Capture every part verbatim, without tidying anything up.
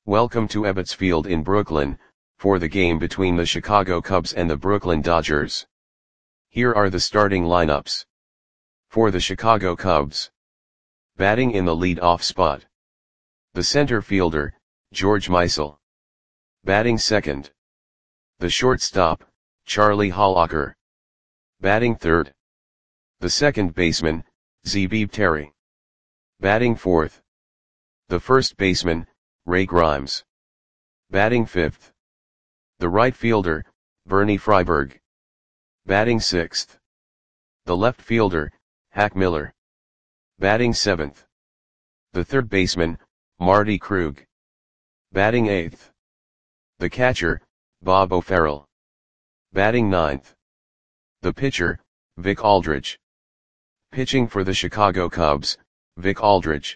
Welcome to Ebbets Field in Brooklyn, for the game between the Chicago Cubs and the Brooklyn Dodgers. Here are the starting lineups. For the Chicago Cubs. Batting in the lead-off spot. The center fielder, George Meisel. Batting second. The shortstop, Charlie Hollacker. Batting third. The second baseman, Zebib Terry. Batting fourth. The first baseman, Ray Grimes. Batting fifth. The right fielder, Bernie Freiberg. Batting sixth. The left fielder, Hack Miller. Batting seventh. The third baseman, Marty Krug. Batting eighth. The catcher, Bob O'Farrell. Batting ninth. The pitcher, Vic Aldridge. Pitching for the Chicago Cubs, Vic Aldridge.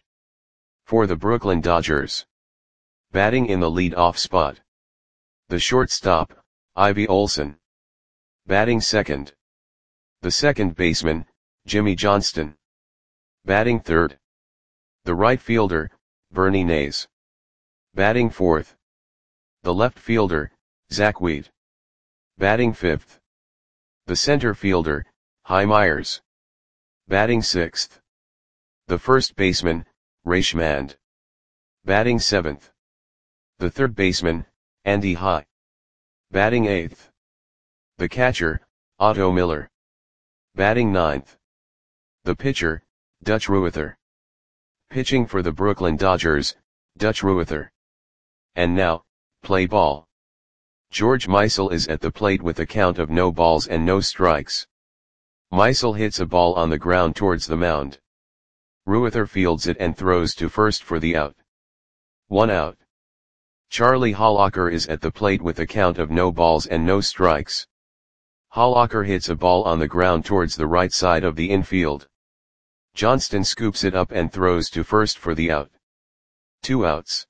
For the Brooklyn Dodgers. Batting in the lead-off spot. The shortstop, Ivy Olson. Batting second. The second baseman, Jimmy Johnston. Batting third. The right fielder, Bernie Nays. Batting fourth. The left fielder, Zach Wheat. Batting fifth. The center fielder, Hy Myers. Batting sixth. The first baseman, Ray Schmand. Batting seventh. The third baseman, Andy High. Batting eighth. The catcher, Otto Miller. Batting ninth. The pitcher, Dutch Ruether. Pitching for the Brooklyn Dodgers, Dutch Ruether. And now, play ball. George Meisel is at the plate with a count of no balls and no strikes. Meisel hits a ball on the ground towards the mound. Ruether fields it and throws to first for the out. One out. Charlie Hollacker is at the plate with a count of no balls and no strikes. Hollacker hits a ball on the ground towards the right side of the infield. Johnston scoops it up and throws to first for the out. Two outs.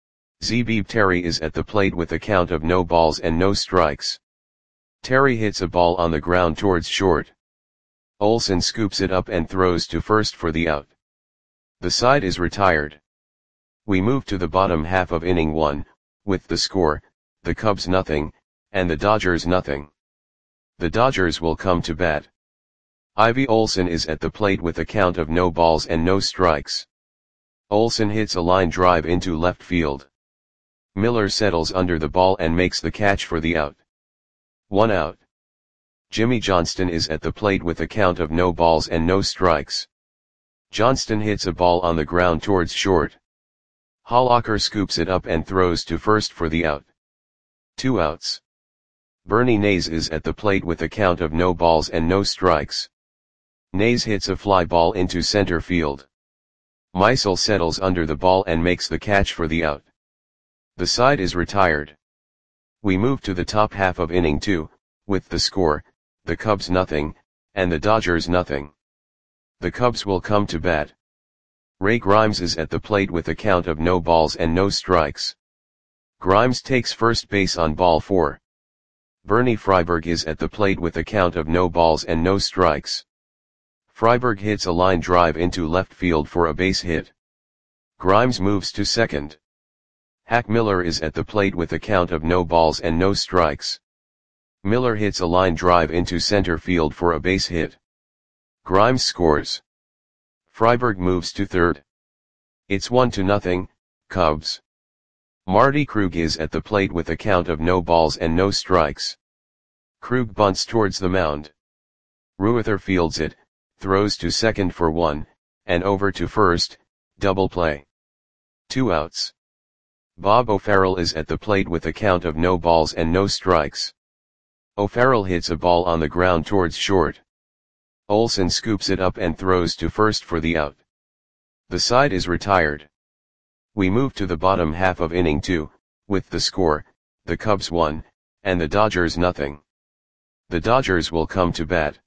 Zebib Terry is at the plate with a count of no balls and no strikes. Terry hits a ball on the ground towards short. Olson scoops it up and throws to first for the out. The side is retired. We move to the bottom half of inning one, with the score, the Cubs nothing, and the Dodgers nothing. The Dodgers will come to bat. Ivy Olson is at the plate with a count of no balls and no strikes. Olson hits a line drive into left field. Miller settles under the ball and makes the catch for the out. One out. Jimmy Johnston is at the plate with a count of no balls and no strikes. Johnston hits a ball on the ground towards short. Hollacker scoops it up and throws to first for the out. Two outs. Bernie Nays is at the plate with a count of no balls and no strikes. Nays hits a fly ball into center field. Meisel settles under the ball and makes the catch for the out. The side is retired. We move to the top half of inning two, with the score, the Cubs nothing, and the Dodgers nothing. The Cubs will come to bat. Ray Grimes is at the plate with a count of no balls and no strikes. Grimes takes first base on ball four. Bernie Freiberg is at the plate with a count of no balls and no strikes. Freiberg hits a line drive into left field for a base hit. Grimes moves to second. Hack Miller is at the plate with a count of no balls and no strikes. Miller hits a line drive into center field for a base hit. Grimes scores. Freiberg moves to third. It's one to nothing, Cubs. Marty Krug is at the plate with a count of no balls and no strikes. Krug bunts towards the mound. Ruether fields it, throws to second for one, and over to first, double play. Two outs. Bob O'Farrell is at the plate with a count of no balls and no strikes. O'Farrell hits a ball on the ground towards short. Olson scoops it up and throws to first for the out. The side is retired. We move to the bottom half of inning two, with the score, the Cubs one, and the Dodgers nothing. The Dodgers will come to bat.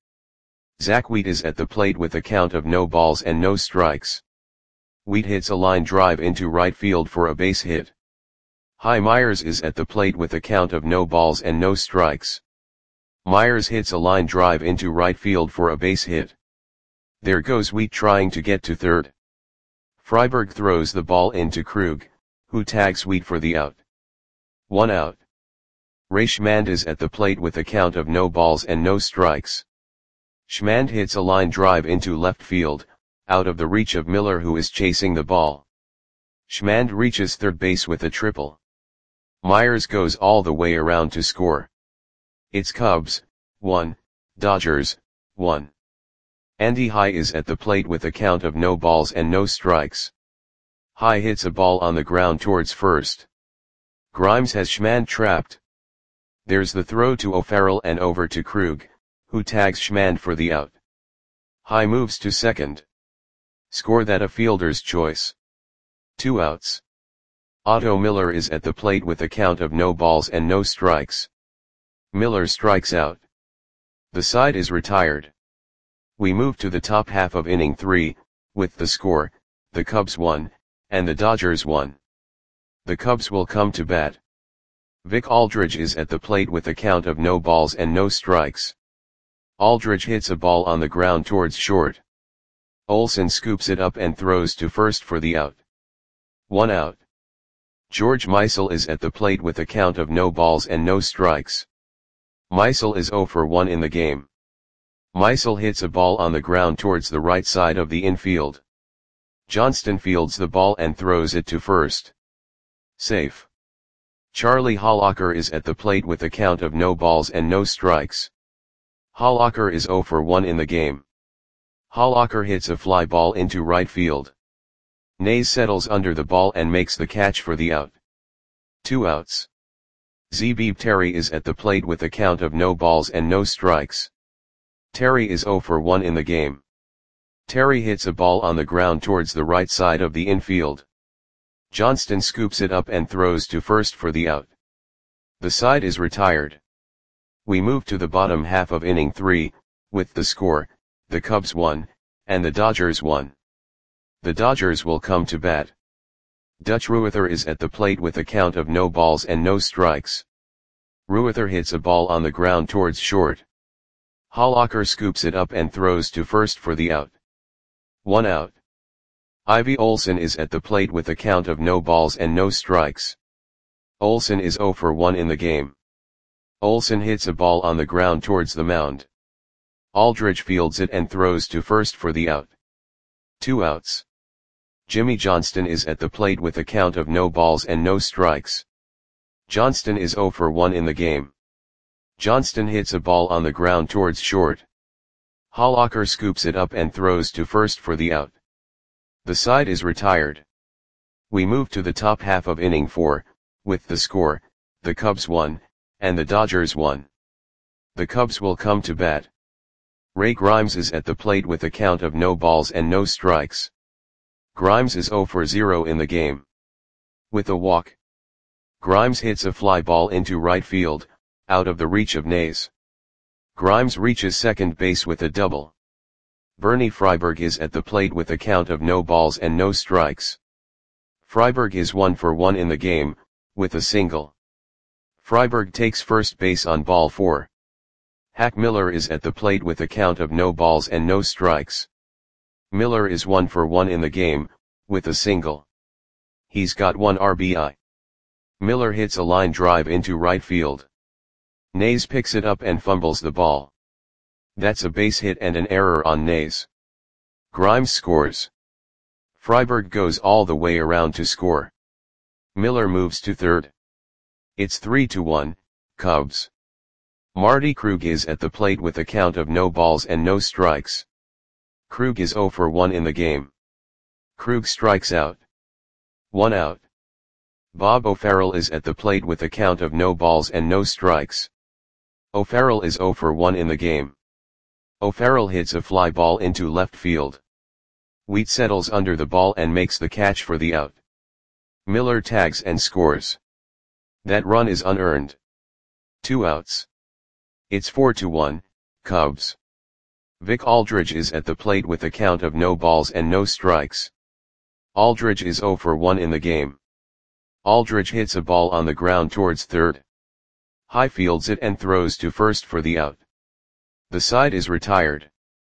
Zach Wheat is at the plate with a count of no balls and no strikes. Wheat hits a line drive into right field for a base hit. Hy Myers is at the plate with a count of no balls and no strikes. Myers hits a line drive into right field for a base hit. There goes Wheat trying to get to third. Freiberg throws the ball into Krug, who tags Wheat for the out. One out. Ray Schmand is at the plate with a count of no balls and no strikes. Schmand hits a line drive into left field, out of the reach of Miller who is chasing the ball. Schmand reaches third base with a triple. Myers goes all the way around to score. It's Cubs, one, Dodgers, one. Andy High is at the plate with a count of no balls and no strikes. High hits a ball on the ground towards first. Grimes has Schmand trapped. There's the throw to O'Farrell and over to Krug, who tags Schmand for the out. High moves to second. Score that a fielder's choice. Two outs. Otto Miller is at the plate with a count of no balls and no strikes. Miller strikes out. The side is retired. We move to the top half of inning three, with the score, the Cubs won, and the Dodgers won. The Cubs will come to bat. Vic Aldridge is at the plate with a count of no balls and no strikes. Aldridge hits a ball on the ground towards short. Olsen scoops it up and throws to first for the out. One out. George Meisel is at the plate with a count of no balls and no strikes. Meisel is zero for one in the game. Meisel hits a ball on the ground towards the right side of the infield. Johnston fields the ball and throws it to first. Safe. Charlie Hollacker is at the plate with a count of no balls and no strikes. Hollacker is zero for one in the game. Hollacker hits a fly ball into right field. Nays settles under the ball and makes the catch for the out. Two outs. Zeebeeb Terry is at the plate with a count of no balls and no strikes. Terry is zero for one in the game. Terry hits a ball on the ground towards the right side of the infield. Johnston scoops it up and throws to first for the out. The side is retired. We move to the bottom half of inning three, with the score, the Cubs won, and the Dodgers won. The Dodgers will come to bat. Dutch Ruether is at the plate with a count of no balls and no strikes. Ruether hits a ball on the ground towards short. Hollacker scoops it up and throws to first for the out. One out. Ivy Olsen is at the plate with a count of no balls and no strikes. Olsen is zero for one in the game. Olsen hits a ball on the ground towards the mound. Aldridge fields it and throws to first for the out. Two outs. Jimmy Johnston is at the plate with a count of no balls and no strikes. Johnston is zero for one in the game. Johnston hits a ball on the ground towards short. Hollacker scoops it up and throws to first for the out. The side is retired. We move to the top half of inning four, with the score, the Cubs won, and the Dodgers won. The Cubs will come to bat. Ray Grimes is at the plate with a count of no balls and no strikes. Grimes is zero for zero in the game. With a walk. Grimes hits a fly ball into right field, out of the reach of Nays. Grimes reaches second base with a double. Bernie Freiberg is at the plate with a count of no balls and no strikes. Freiberg is one for one in the game, with a single. Freiberg takes first base on ball four. Hack Miller is at the plate with a count of no balls and no strikes. Miller is one for one in the game, with a single. He's got one R B I. Miller hits a line drive into right field. Nays picks it up and fumbles the ball. That's a base hit and an error on Nays. Grimes scores. Freiberg goes all the way around to score. Miller moves to third. It's three to one, Cubs. Marty Krug is at the plate with a count of no balls and no strikes. Krug is zero for one in the game. Krug strikes out. One out. Bob O'Farrell is at the plate with a count of no balls and no strikes. O'Farrell is zero for one in the game. O'Farrell hits a fly ball into left field. Wheat settles under the ball and makes the catch for the out. Miller tags and scores. That run is unearned. Two outs. It's four to one, Cubs. Vic Aldridge is at the plate with a count of no balls and no strikes. Aldridge is zero for one in the game. Aldridge hits a ball on the ground towards third. High fields it and throws to first for the out. The side is retired.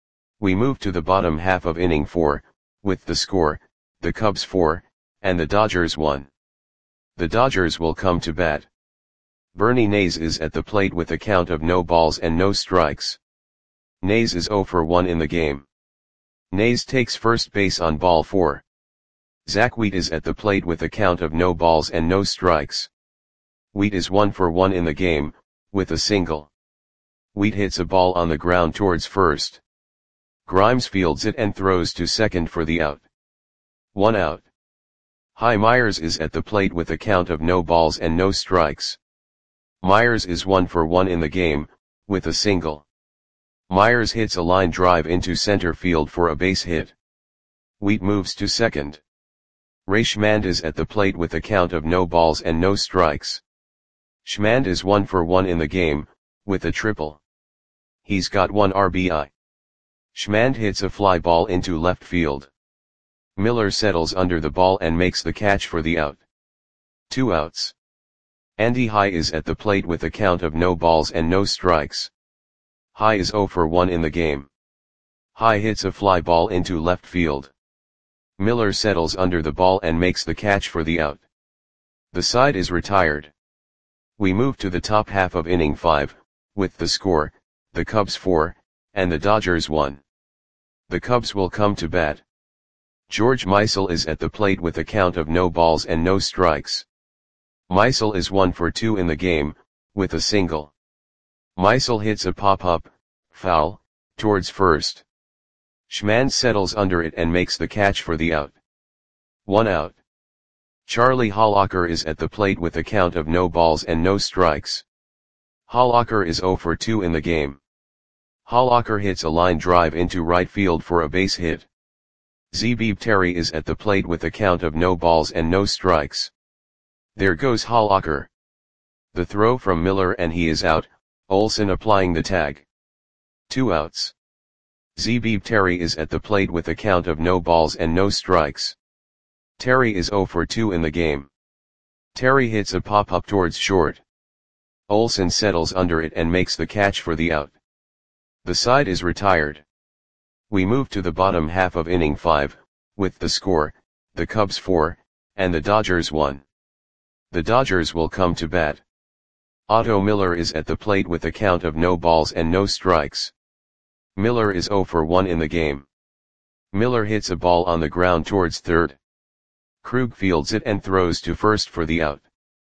We move to the bottom half of inning four, with the score, the Cubs four, and the Dodgers one. The Dodgers will come to bat. Bernie Nays is at the plate with a count of no balls and no strikes. Nays is oh for one in the game. Nays takes first base on ball four. Zach Wheat is at the plate with a count of no balls and no strikes. Wheat is one for one in the game, with a single. Wheat hits a ball on the ground towards first. Grimes fields it and throws to second for the out. One out. Hy Myers is at the plate with a count of no balls and no strikes. Myers is one for one in the game, with a single. Myers hits a line drive into center field for a base hit. Wheat moves to second. Ray Schmand is at the plate with a count of no balls and no strikes. Schmand is one for one in the game, with a triple. He's got one R B I. Schmand hits a fly ball into left field. Miller settles under the ball and makes the catch for the out. Two outs. Andy High is at the plate with a count of no balls and no strikes. High is oh for one in the game. High hits a fly ball into left field. Miller settles under the ball and makes the catch for the out. The side is retired. We move to the top half of inning five, with the score, the Cubs four, and the Dodgers one. The Cubs will come to bat. George Meisel is at the plate with a count of no balls and no strikes. Meisel is one for two in the game, with a single. Meisel hits a pop-up, foul, towards first. Schmand settles under it and makes the catch for the out. One out. Charlie Hollacker is at the plate with a count of no balls and no strikes. Hollacker is oh for two in the game. Hollacker hits a line drive into right field for a base hit. Zebib Terry is at the plate with a count of no balls and no strikes. There goes Hollacker. The throw from Miller and he is out, Olsen applying the tag. Two outs. Zebib Terry is at the plate with a count of no balls and no strikes. Terry is oh for two in the game. Terry hits a pop-up towards short. Olsen settles under it and makes the catch for the out. The side is retired. We move to the bottom half of inning five, with the score, the Cubs four, and the Dodgers one. The Dodgers will come to bat. Otto Miller is at the plate with a count of no balls and no strikes. Miller is oh for one in the game. Miller hits a ball on the ground towards third. Krug fields it and throws to first for the out.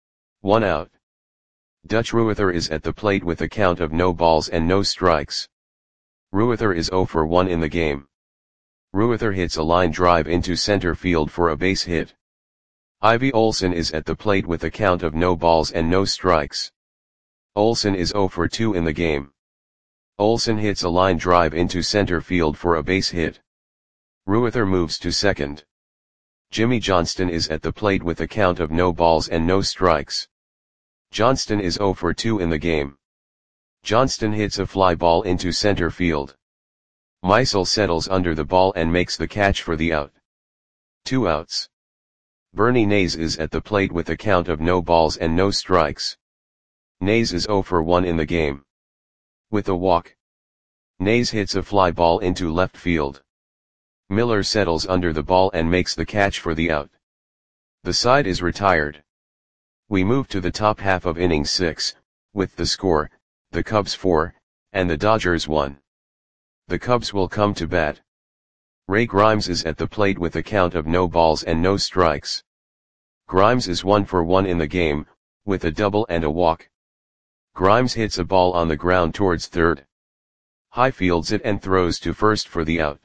One out. Dutch Ruether is at the plate with a count of no balls and no strikes. Ruether is oh for one in the game. Ruether hits a line drive into center field for a base hit. Ivy Olsen is at the plate with a count of no balls and no strikes. Olsen is oh for two in the game. Olsen hits a line drive into center field for a base hit. Ruether moves to second. Jimmy Johnston is at the plate with a count of no balls and no strikes. Johnston is oh for two in the game. Johnston hits a fly ball into center field. Meisel settles under the ball and makes the catch for the out. Two outs. Bernie Nays is at the plate with a count of no balls and no strikes. Nays is oh for one in the game. With a walk. Nays hits a fly ball into left field. Miller settles under the ball and makes the catch for the out. The side is retired. We move to the top half of inning six, with the score, the Cubs four, and the Dodgers one. The Cubs will come to bat. Ray Grimes is at the plate with a count of no balls and no strikes. Grimes is one for one in the game, with a double and a walk. Grimes hits a ball on the ground towards third. High fields it and throws to first for the out.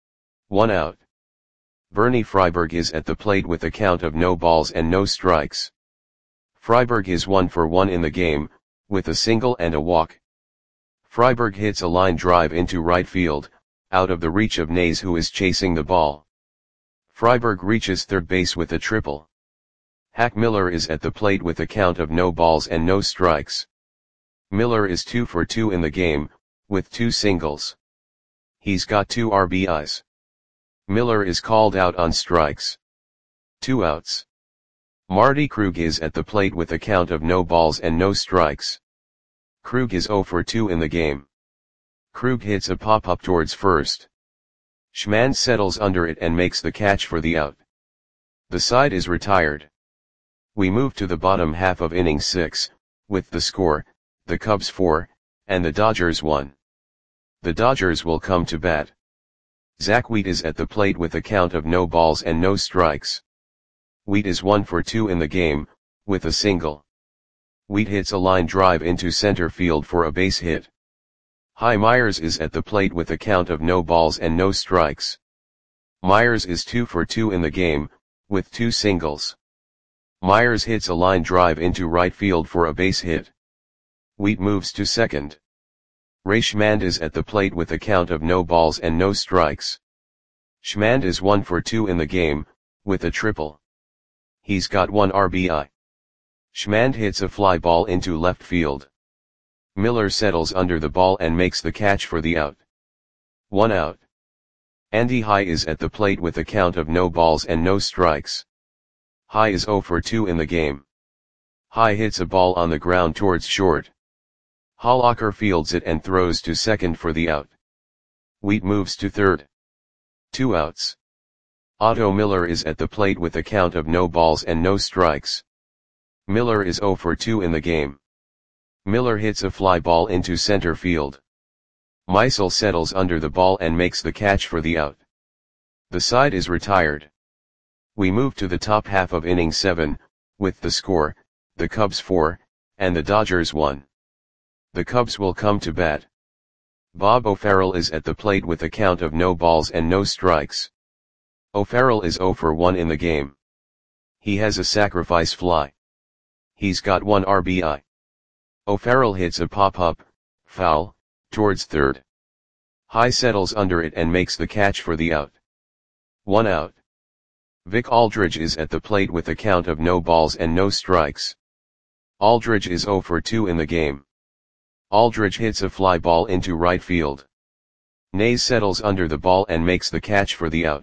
One out. Bernie Freiberg is at the plate with a count of no balls and no strikes. Freiberg is one for one in the game, with a single and a walk. Freiberg hits a line drive into right field, out of the reach of Nays who is chasing the ball. Freiberg reaches third base with a triple. Hack Miller is at the plate with a count of no balls and no strikes. Miller is two for two in the game, with two singles. He's got two R B Is. Miller is called out on strikes. Two outs. Marty Krug is at the plate with a count of no balls and no strikes. Krug is oh for two in the game. Krug hits a pop-up towards first. Schmand settles under it and makes the catch for the out. The side is retired. We move to the bottom half of inning six, with the score, the Cubs four, and the Dodgers one. The Dodgers will come to bat. Zach Wheat is at the plate with a count of no balls and no strikes. Wheat is one for two in the game, with a single. Wheat hits a line drive into center field for a base hit. Hy Myers is at the plate with a count of no balls and no strikes. Myers is two for two in the game, with two singles. Myers hits a line drive into right field for a base hit. Wheat moves to second. Ray Schmand is at the plate with a count of no balls and no strikes. Schmand is one for two in the game, with a triple. He's got one R B I. Schmand hits a fly ball into left field. Miller settles under the ball and makes the catch for the out. One out. Andy High is at the plate with a count of no balls and no strikes. High is zero for two in the game. High hits a ball on the ground towards short. Hollacker fields it and throws to second for the out. Wheat moves to third. Two outs. Otto Miller is at the plate with a count of no balls and no strikes. Miller is zero for two in the game. Miller hits a fly ball into center field. Meisel settles under the ball and makes the catch for the out. The side is retired. We move to the top half of inning seven, with the score, the Cubs four, and the Dodgers one. The Cubs will come to bat. Bob O'Farrell is at the plate with a count of no balls and no strikes. O'Farrell is zero for one in the game. He has a sacrifice fly. He's got one R B I. O'Farrell hits a pop-up, foul, towards third. High settles under it and makes the catch for the out. One out. Vic Aldridge is at the plate with a count of no balls and no strikes. Aldridge is zero for two in the game. Aldridge hits a fly ball into right field. Nays settles under the ball and makes the catch for the out.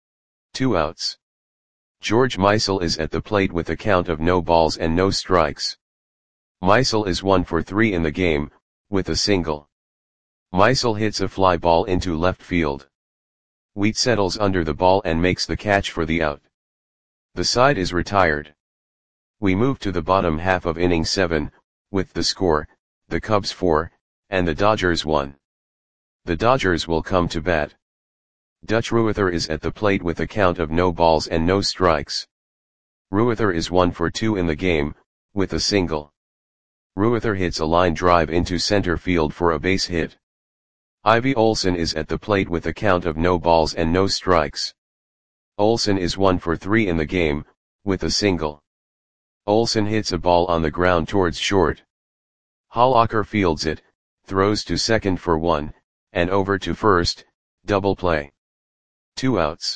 Two outs. George Meisel is at the plate with a count of no balls and no strikes. Meisel is one for three in the game, with a single. Meisel hits a fly ball into left field. Wheat settles under the ball and makes the catch for the out. The side is retired. We move to the bottom half of inning seven, with the score, the Cubs four, and the Dodgers one. The Dodgers will come to bat. Dutch Ruether is at the plate with a count of no balls and no strikes. Ruether is one for two in the game, with a single. Ruether hits a line drive into center field for a base hit. Ivy Olson is at the plate with a count of no balls and no strikes. Olson is one for three in the game, with a single. Olson hits a ball on the ground towards short. Hollacker fields it, throws to second for one, and over to first, double play. Two outs.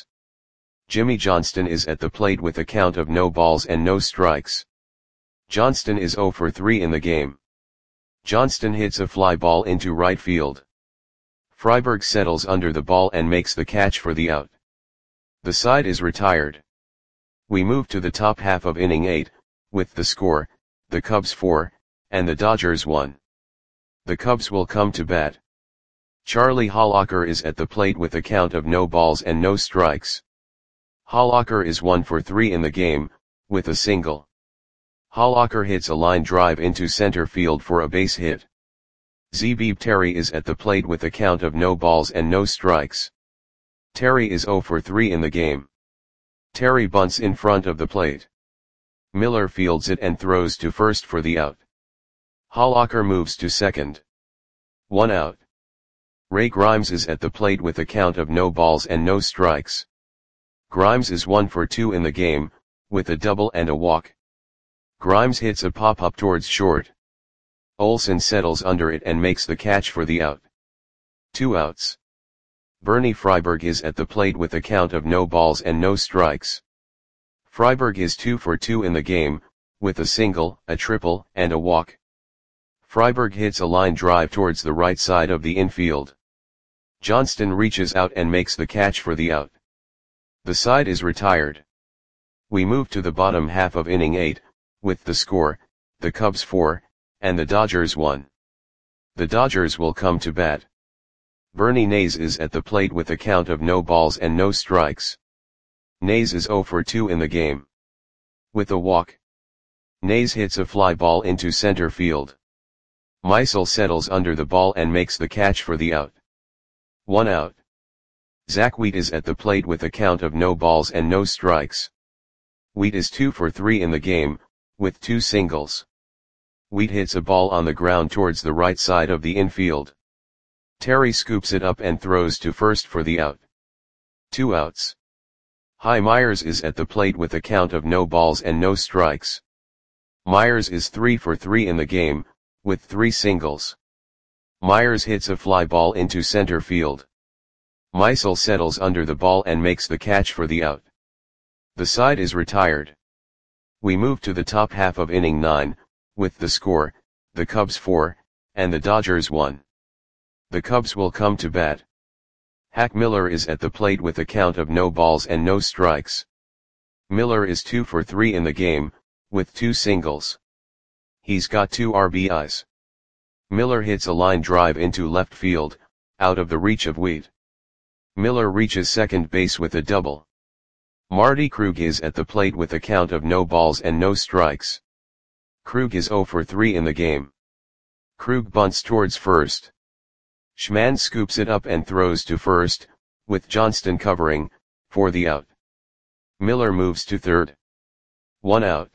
Jimmy Johnston is at the plate with a count of no balls and no strikes. Johnston is zero for three in the game. Johnston hits a fly ball into right field. Freiberg settles under the ball and makes the catch for the out. The side is retired. We move to the top half of inning eight, with the score, the Cubs four, and the Dodgers one. The Cubs will come to bat. Charlie Hollacker is at the plate with a count of no balls and no strikes. Hollacker is one for three in the game, with a single. Hollacker hits a line drive into center field for a base hit. Zebib Terry is at the plate with a count of no balls and no strikes. Terry is zero for three in the game. Terry bunts in front of the plate. Miller fields it and throws to first for the out. Hollacker moves to second. One out. Ray Grimes is at the plate with a count of no balls and no strikes. Grimes is one for two in the game, with a double and a walk. Grimes hits a pop-up towards short. Olson settles under it and makes the catch for the out. Two outs. Bernie Freiberg is at the plate with a count of no balls and no strikes. Freiberg is two for two in the game, with a single, a triple, and a walk. Freiberg hits a line drive towards the right side of the infield. Johnston reaches out and makes the catch for the out. The side is retired. We move to the bottom half of inning eight, with the score, the Cubs four, and the Dodgers one. The Dodgers will come to bat. Bernie Nays is at the plate with a count of no balls and no strikes. Nays is zero for two in the game. With a walk, Nays hits a fly ball into center field. Meisel settles under the ball and makes the catch for the out. One out. Zach Wheat is at the plate with a count of no balls and no strikes. Wheat is two for three in the game, with two singles. Wheat hits a ball on the ground towards the right side of the infield. Terry scoops it up and throws to first for the out. Two outs. Hy Myers is at the plate with a count of no balls and no strikes. Myers is three for three in the game, with three singles. Myers hits a fly ball into center field. Meisel settles under the ball and makes the catch for the out. The side is retired. We move to the top half of inning nine, with the score, the Cubs four, and the Dodgers one. The Cubs will come to bat. Hack Miller is at the plate with a count of no balls and no strikes. Miller is two for three in the game, with two singles. He's got two R B Is. Miller hits a line drive into left field, out of the reach of Wheat. Miller reaches second base with a double. Marty Krug is at the plate with a count of no balls and no strikes. Krug is zero for three in the game. Krug bunts towards first. Schman scoops it up and throws to first, with Johnston covering, for the out. Miller moves to third. One out.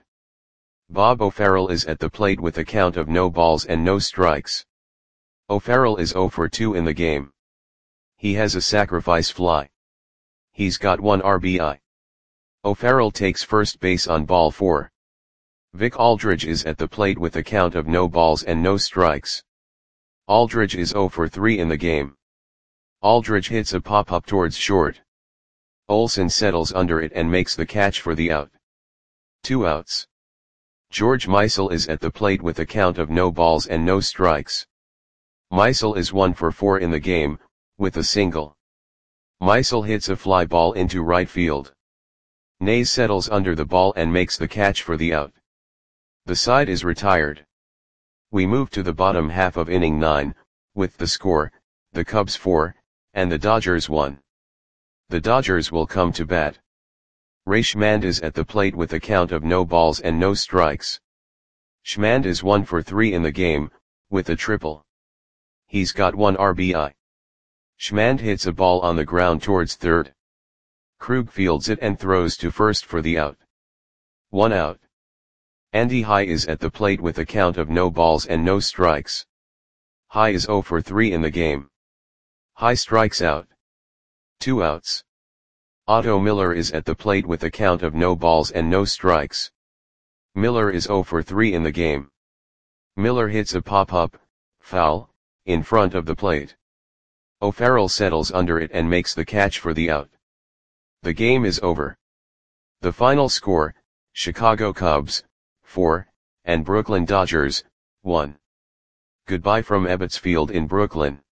Bob O'Farrell is at the plate with a count of no balls and no strikes. O'Farrell is zero for two in the game. He has a sacrifice fly. He's got one R B I. O'Farrell takes first base on ball four. Vic Aldridge is at the plate with a count of no balls and no strikes. Aldridge is zero for three in the game. Aldridge hits a pop-up towards short. Olsen settles under it and makes the catch for the out. Two outs. George Meisel is at the plate with a count of no balls and no strikes. Meisel is one for four in the game, with a single. Meisel hits a fly ball into right field. Nays settles under the ball and makes the catch for the out. The side is retired. We move to the bottom half of inning nine, with the score, the Cubs four, and the Dodgers one. The Dodgers will come to bat. Ray Schmand is at the plate with a count of no balls and no strikes. Schmand is one for three in the game, with a triple. He's got one R B I. Schmand hits a ball on the ground towards third. Krug fields it and throws to first for the out. One out. Andy Hy is at the plate with a count of no balls and no strikes. Hy is zero for three in the game. Hy strikes out. Two outs. Otto Miller is at the plate with a count of no balls and no strikes. Miller is zero for three in the game. Miller hits a pop-up, foul, in front of the plate. O'Farrell settles under it and makes the catch for the out. The game is over. The final score, Chicago Cubs, four, and Brooklyn Dodgers, one. Goodbye from Ebbets Field in Brooklyn.